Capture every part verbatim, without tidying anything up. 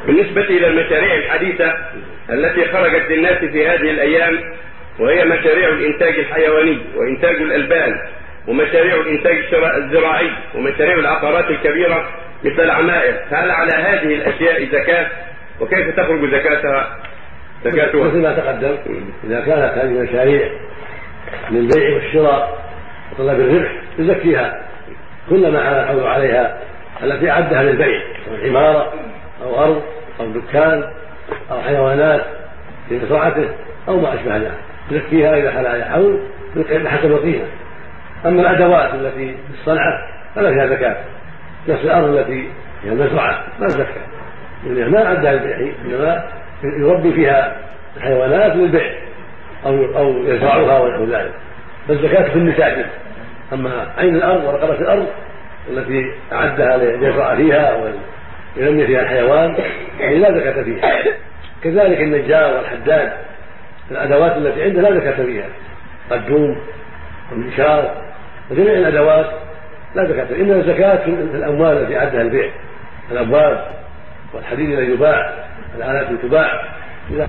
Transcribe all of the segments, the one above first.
بالنسبة إلى المشاريع الحديثة التي خرجت للناس في هذه الأيام، وهي مشاريع الإنتاج الحيواني وإنتاج الألبان ومشاريع الإنتاج الزراعي ومشاريع العقارات الكبيرة مثل العمائر، هل على هذه الأشياء زكاة؟ وكيف تخرج زكاتها؟ زكاتها مثل ما تقدم، إذا كانت هذه المشاريع للبيع والشراء وطلب الربح تزكيها كلما حول عليها التي أعدها للبيع، عمارة أو أرض أو دكان أو حيوانات في مزرعته أو ما أشبه ذلك، تزكيها إذا حال عليها حول بحسب القيمة. أما الأدوات التي في الصنعة فلا فيها زكاة، نفس الأرض التي هي المزرعة لا زكاة، لأنها ما أعدها للبيع، إنما يربي فيها الحيوانات للبيع أو أو يزرعها ونحو ذلك، فالزكاة في النتاج. أما عين الأرض ورقبة الأرض التي أعدها ليزرع فيها وينمي فيها الحيوان يعني لا زكاة فيها. كذلك النجار والحداد الأدوات التي عنده لا زكاة فيها، قدوم والمنشار وجميع الأدوات لا زكاة فيها، إنما الزكاة في الأموال التي أعدها البيع، الأبواب والحديد الذي يباع، الآلات التي تباع. إذا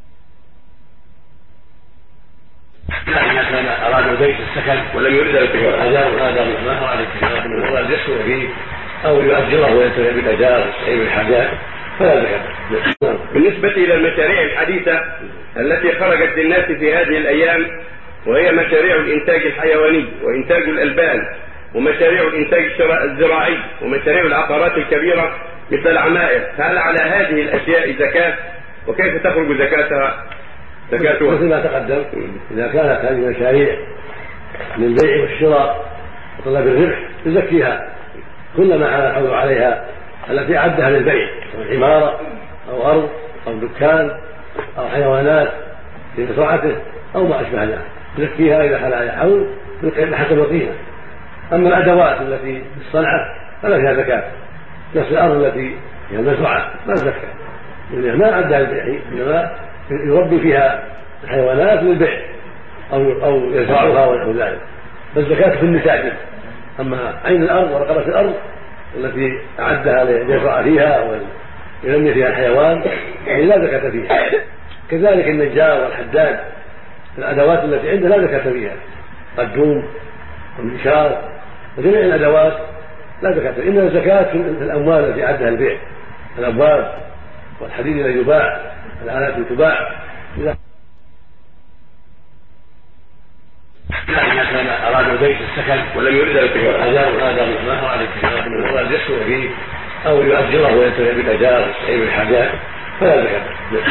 كان أراد البيت السكن ولم يرد الأجار هذا ما هو عليه من أراد يسكن فيه أو يؤجره وينتفع بالأجار أي بالحاجات فلا زكاة. بالنسبة إلى المشاريع الحديثة التي خرجت للناس في هذه الأيام، وهي مشاريع الإنتاج الحيواني وإنتاج الألبان ومشاريع الإنتاج الزراعي ومشاريع العقارات الكبيرة مثل العمائر، هل على هذه الأشياء زكاة؟ وكيف تخرج زكاتها؟ زكاتها مثل ما تقدم، إذا كانت هذه المشاريع للبيع والشراء وطلب الربح تزكيها كلما حول عليها التي أعدها للبيع، عمارة أو أرض أو دكان أو حيوانات في مزرعته أو ما أشبه ذلك، تزكيها إذا حال عليها حول بحسب القيمة. أما الأدوات التي في الصنعة فلا فيها زكاة، نفس الأرض التي هي المزرعة لا زكاة، لأنها ما أعدها للبيع، إنما يربي فيها الحيوانات للبيع أو أو يزرعها ونحو ذلك، فالزكاة في النتاج. أما عين الأرض ورقبة الأرض التي أعدها ليزرع فيها وينمي فيها الحيوان يعني لا زكاة فيها. كذلك النجار والحداد الأدوات التي عنده لا زكاة فيها، قدوم والمنشار وجميع الأدوات لا زكاة فيها، إنما الزكاة في الأموال التي أعدها البيع، الأبواب والحديد الذي يباع، الآلات التي تباع. إذا كان أراد البيت السكن ولم يرد الأجار هذا ما هو عليه من أراد يسكن فيه أو يؤجره وينتفع بالأجار أي بالحاجات فلا زكاة.